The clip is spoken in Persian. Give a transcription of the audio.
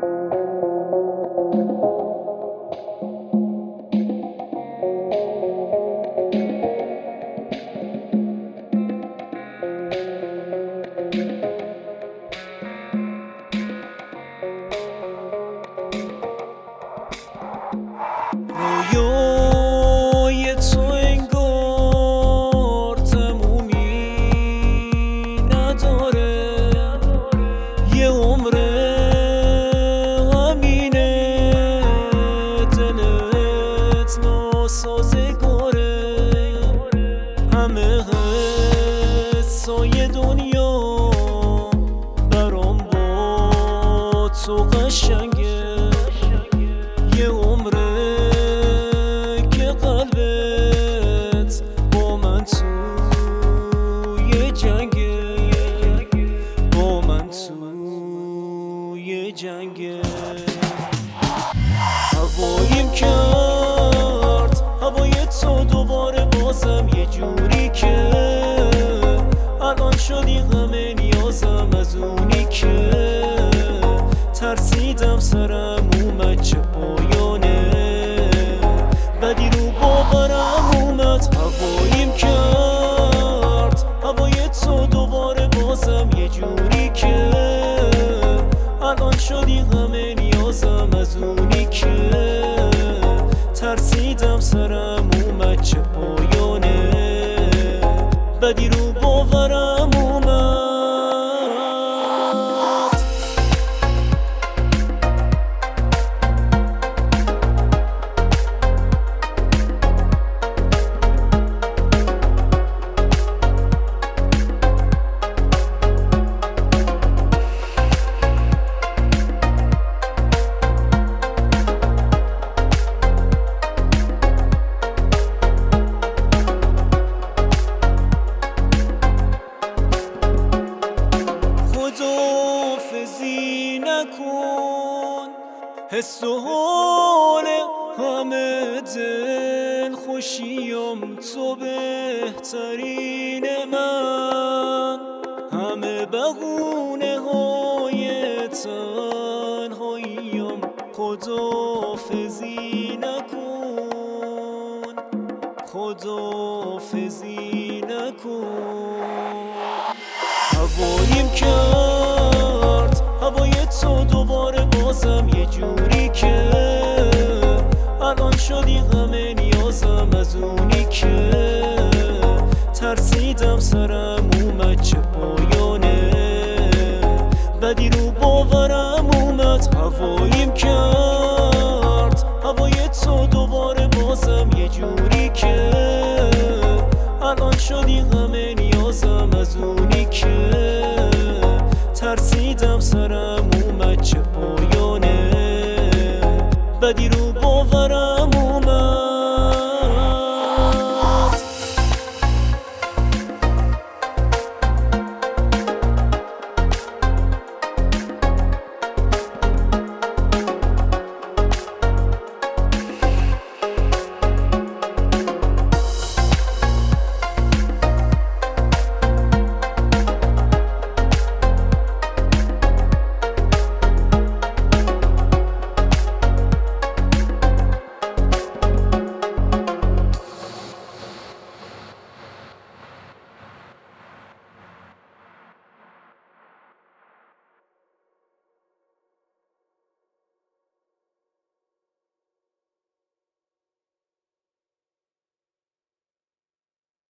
رویای تو انگار تمومی نداره، یه عمره همینه، دلت ناسازگاره، همه حسای دنیا برام با تو قشنگه، یه عمره که قلبت با من توی جنگه، با من توی جنگه. هواییم کرد هوای تو دوباره بازم یه جوری که الان شدی غم نیازم، از اونی که ترسیدم سرم اومد چه پایانه، بدی رو باورم اومد. هواییم کرد هوای تو دوباره بازم یه جوری که الان شدی غم نیازم، از اونی که ترسیدم سرم اومد چه پایانه، بدی رو باورم اومد. خداحافظی نکن، حس و حال همه دل خوشیم تو بهترین من، همه بهونه های تنهاییم. خداحافظی نکن، خداحافظی نکن. هواییم کرد هوای تو دوباره بازم یه جوری که الان شدی غم نیازم، از اونی که ترسیدم سرم اومد چه پایانه، بدی رو باورم اومد. هواییم کرد هوای تو دوباره بازم یه جوری که الان شدی غم نیازم، از اونی که ترسیدم سرم اومد چه پایانه، بدی رو